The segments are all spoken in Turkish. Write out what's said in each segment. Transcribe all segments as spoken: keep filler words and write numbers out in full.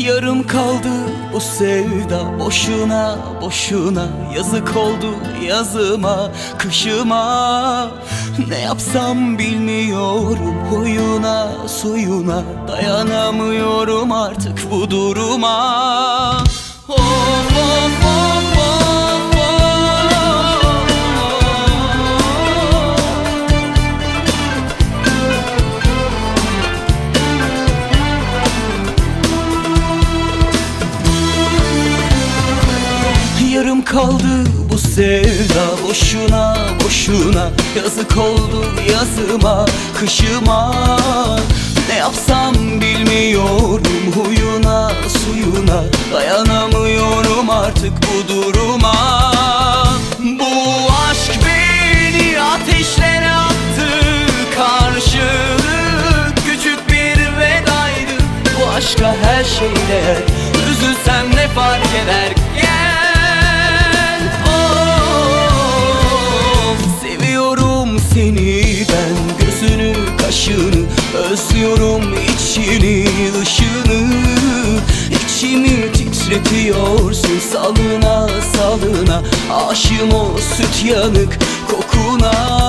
Yarım kaldı bu sevda, boşuna boşuna. Yazık oldu yazıma, kışıma. Ne yapsam bilmiyorum, huyuna suyuna. Dayanamıyorum artık bu duruma. Of of of of of. Yarım kaldı bu sevda, boşuna boşuna. Yazık oldu yazıma, kışıma. Ne yapsam bilmiyorum, huyuna suyuna. Dayanamıyorum artık bu duruma. Bu aşk beni ateşlere attı, karşılık küçük bir vedaydı. Bu aşka her şey değer, üzülsem ne fark eder? Gel, oh, seviyorum seni ben, gözünü kaşını. Özlüyorum içini dışını. İçimi titretiyorsun salına salına. Aşığım o süt yanık kokuna.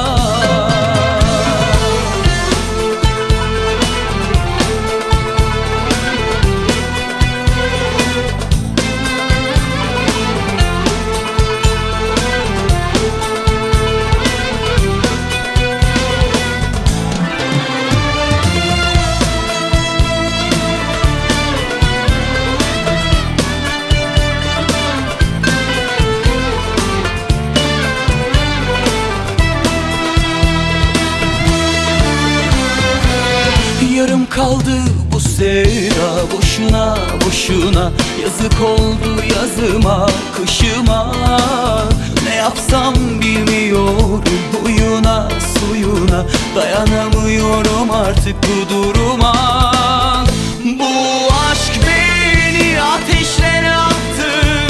Yarım kaldı bu sevda, boşuna boşuna. Yazık oldu yazıma, kışıma. Ne yapsam bilmiyorum, huyuna suyuna. Dayanamıyorum artık bu duruma. Bu aşk beni ateşlere attı,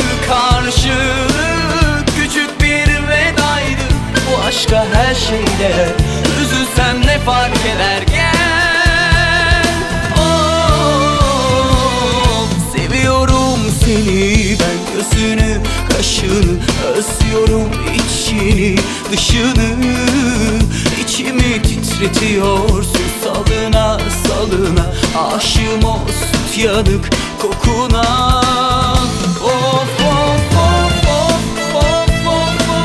karşılık küçük bir vedaydı. Bu aşka her şey değer, üzülsem ne fark eder? Gel, seni ben, gözünü kaşını. Özlüyorum içini dışını. İçimi titretiyorsun salına salına. Aşığım o süt yanık kokuna. Of of of of of of of.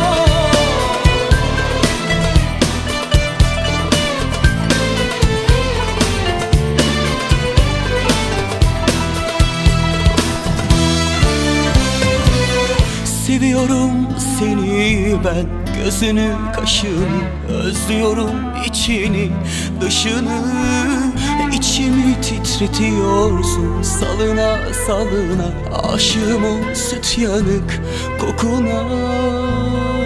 Seviyorum seni ben, gözünü kaşını. Özlüyorum içini dışını. İçimi titretiyorsun salına salına. Aşığım o süt yanık kokuna.